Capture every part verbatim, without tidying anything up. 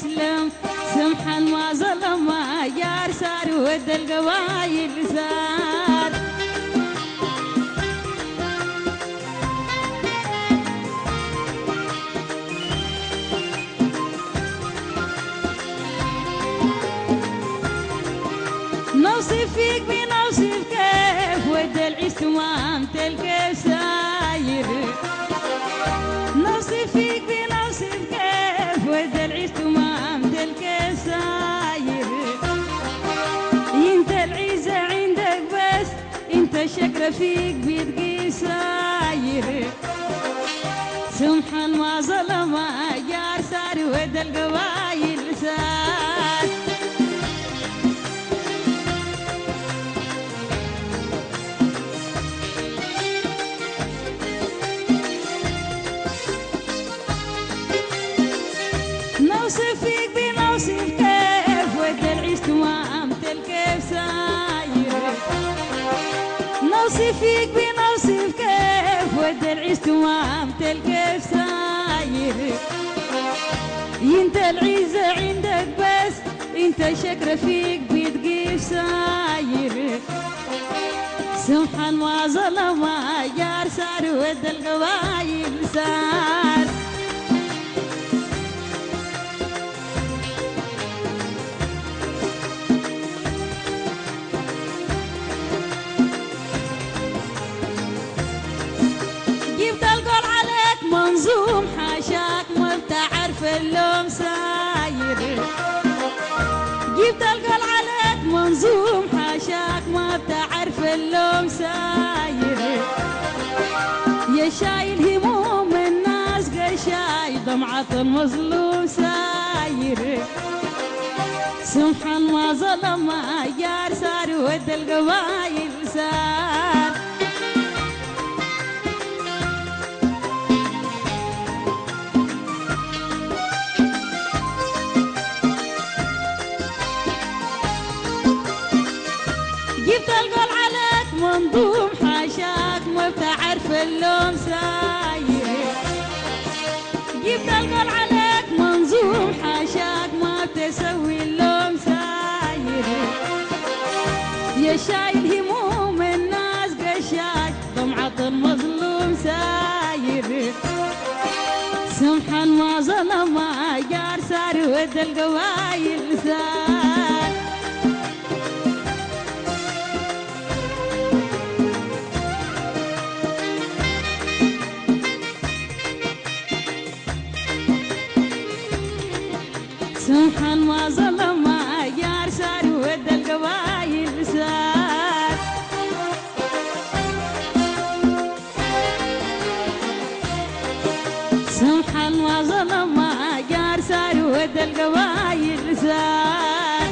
يسلم سمحا ما ظلم ما جار صار ود القوايل صار نوصف فيك بنوصف كيف ود العيش تمام تلقى ساير نوصف فيك بنوصف كيف ود العيش تمام تلقى ساير انت العيزة عندك بس انت الشكرة فيك بتقي ساير سمحا ما ظلم ما جار صار ود القوايل صار نوصف فيك بنوصف كيف ود العيش تمام تلقى ساير نوصف فيك بنوصف كيف ود العيش تمام تلقى ساير انت العيزة عندك بس انت شكرة فيك بتقيف ساير سمحا ما ظلم ما جار صار ود القوايل صار منظوم حاشاك ما بتعرف اللوم ساير جبت القل عليك منظوم حاشاك ما بتعرف اللوم ساير يا شايل هموم الناس قشاي دمعة المظلوم ساير سمحا ما ظلم ما جار صار ود القوايل صار جبت القول عليك منظوم حاشاك ما بتعرف اللوم ساير جبت القول عليك منظوم حاشاك ما بتسوي اللوم ساير يا شايل هموم الناس قشاك دمعة المظلوم ساير سمحا ما ظلم ما جار صار ود القوايل صار سمحا ما ظلم ما جار صار ود القوايل صار سمحا ما ظلم ما جار صار ود القوايل صار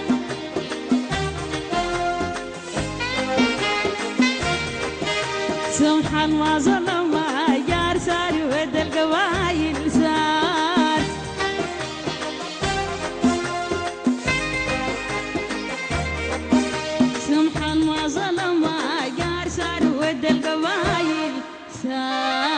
سمحا ما ظلم ما جار صار ود القوايل صار سمحا ما ظلم ما جار صار ود القوايل صار